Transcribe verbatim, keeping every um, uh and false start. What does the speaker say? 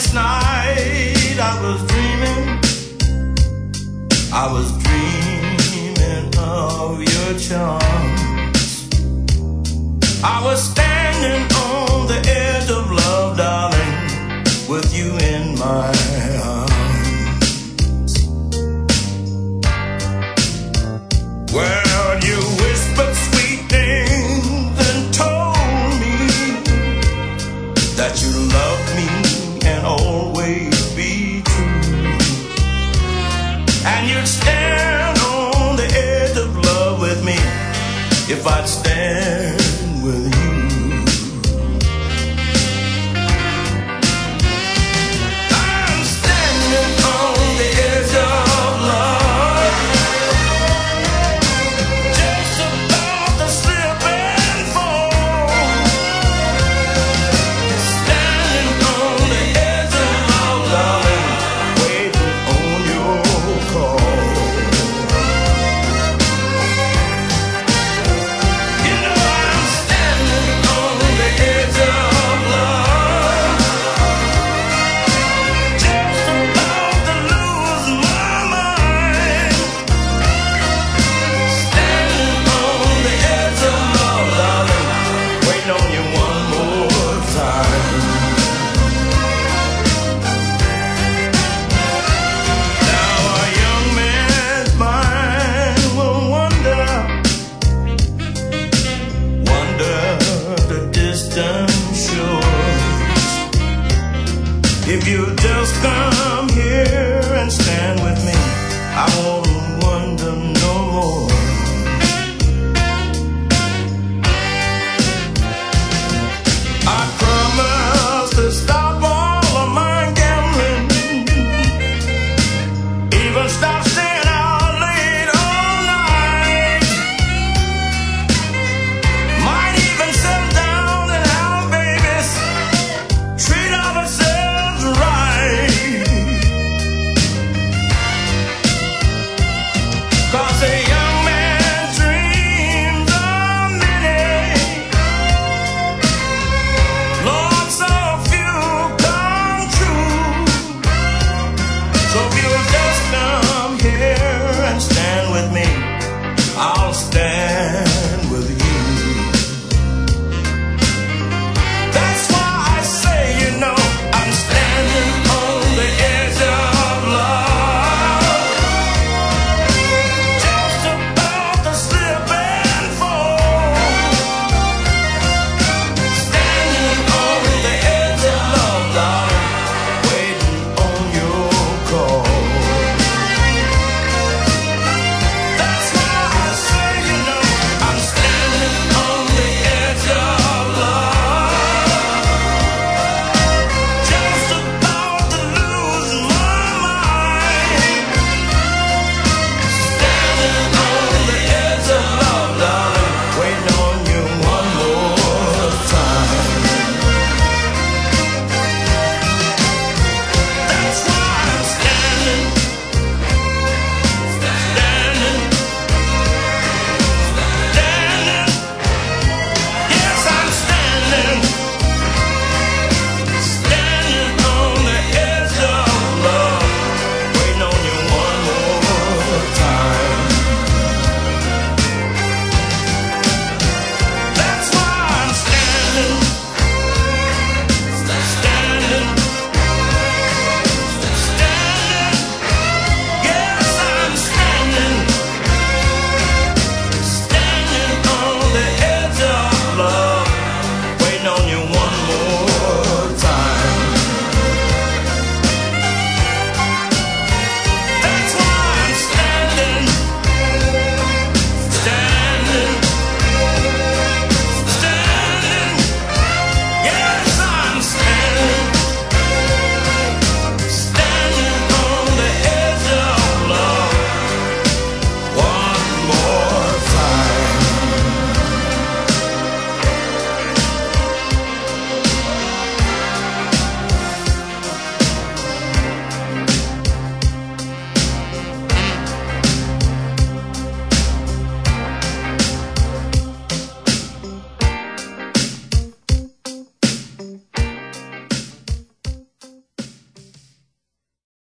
last night I was dreaming, I was dreaming of your charms. I was standing on the edge of love, darling, with you in my arms. Well, you whispered sweet things and told me that you love me and always be true, and you'd stand on the edge of love with me if I'd stand with you. I'm standing on the edge of love, just about to slip and fall. Standing on the edge of love, darling, waiting on your call. You know I'm standing on the edge of love, just about to lose my mind. Standing on the edge of love, darling, waiting on you one more time. Now a young man's mind will wander, wander the distant shores. If you just come here and stand with me, I won't wonder no more. I